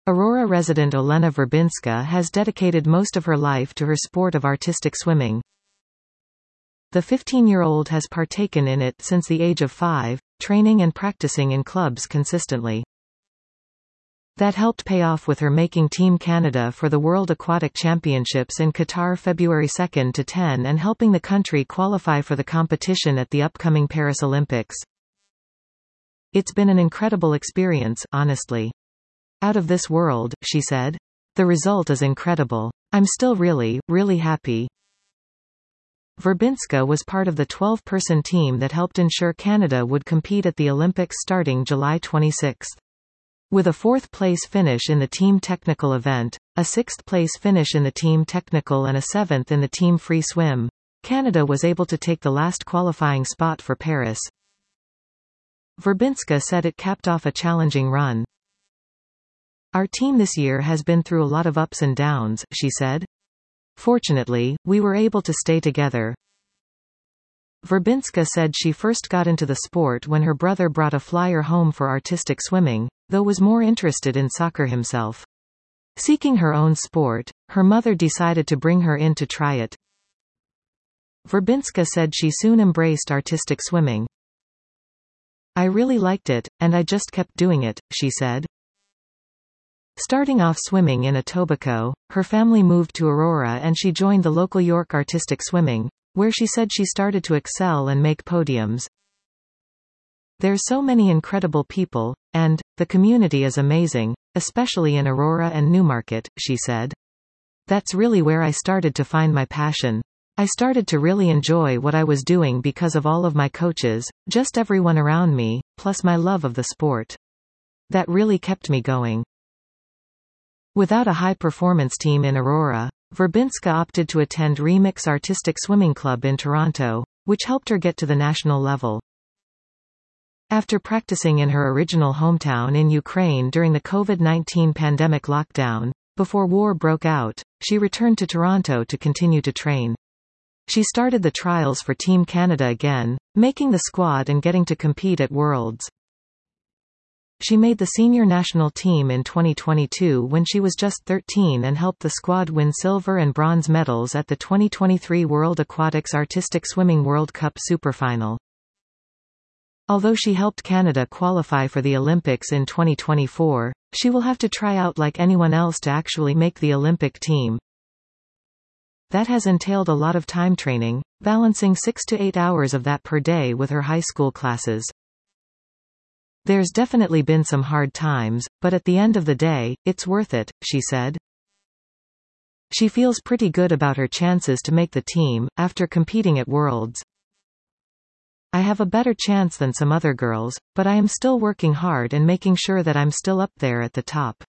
Aurora resident Olena Verbinska has dedicated most of her life to her sport of artistic swimming. The 15-year-old has partaken in it since the age of 5, training and practicing in clubs consistently. That helped pay off with her making Team Canada for the World Aquatic Championships in Qatar February 2 to 10 and helping the country qualify for the competition at the upcoming Paris Olympics. It's been an incredible experience, honestly. Out of this world, she said. The result is incredible. I'm still really, really happy. Verbinska was part of the 12-person team that helped ensure Canada would compete at the Olympics starting July 26. With a 4th-place finish in the team technical event, a 6th-place finish in the team technical and a 7th in the team free swim, Canada was able to take the last qualifying spot for Paris. Verbinska said it capped off a challenging run. Our team this year has been through a lot of ups and downs, she said. Fortunately, we were able to stay together. Verbinska said she first got into the sport when her brother brought a flyer home for artistic swimming, though was more interested in soccer himself. Seeking her own sport, her mother decided to bring her in to try it. Verbinska said she soon embraced artistic swimming. I really liked it, and I just kept doing it, she said. Starting off swimming in Etobicoke, her family moved to Aurora and she joined the local York Artistic Swimming, where she said she started to excel and make podiums. There's so many incredible people, and the community is amazing, especially in Aurora and Newmarket, she said. That's really where I started to find my passion. I started to really enjoy what I was doing because of all of my coaches, just everyone around me, plus my love of the sport. That really kept me going. Without a high-performance team in Aurora, Verbinska opted to attend Remix Artistic Swimming Club in Toronto, which helped her get to the national level. After practicing in her original hometown in Ukraine during the COVID-19 pandemic lockdown, before war broke out, she returned to Toronto to continue to train. She started the trials for Team Canada again, making the squad and getting to compete at Worlds. She made the senior national team in 2022 when she was just 13 and helped the squad win silver and bronze medals at the 2023 World Aquatics Artistic Swimming World Cup Superfinal. Although she helped Canada qualify for the Olympics in 2024, she will have to try out like anyone else to actually make the Olympic team. That has entailed a lot of time training, balancing 6 to 8 hours of that per day with her high school classes. There's definitely been some hard times, but at the end of the day, it's worth it, she said. She feels pretty good about her chances to make the team, after competing at Worlds. I have a better chance than some other girls, but I am still working hard and making sure that I'm still up there at the top.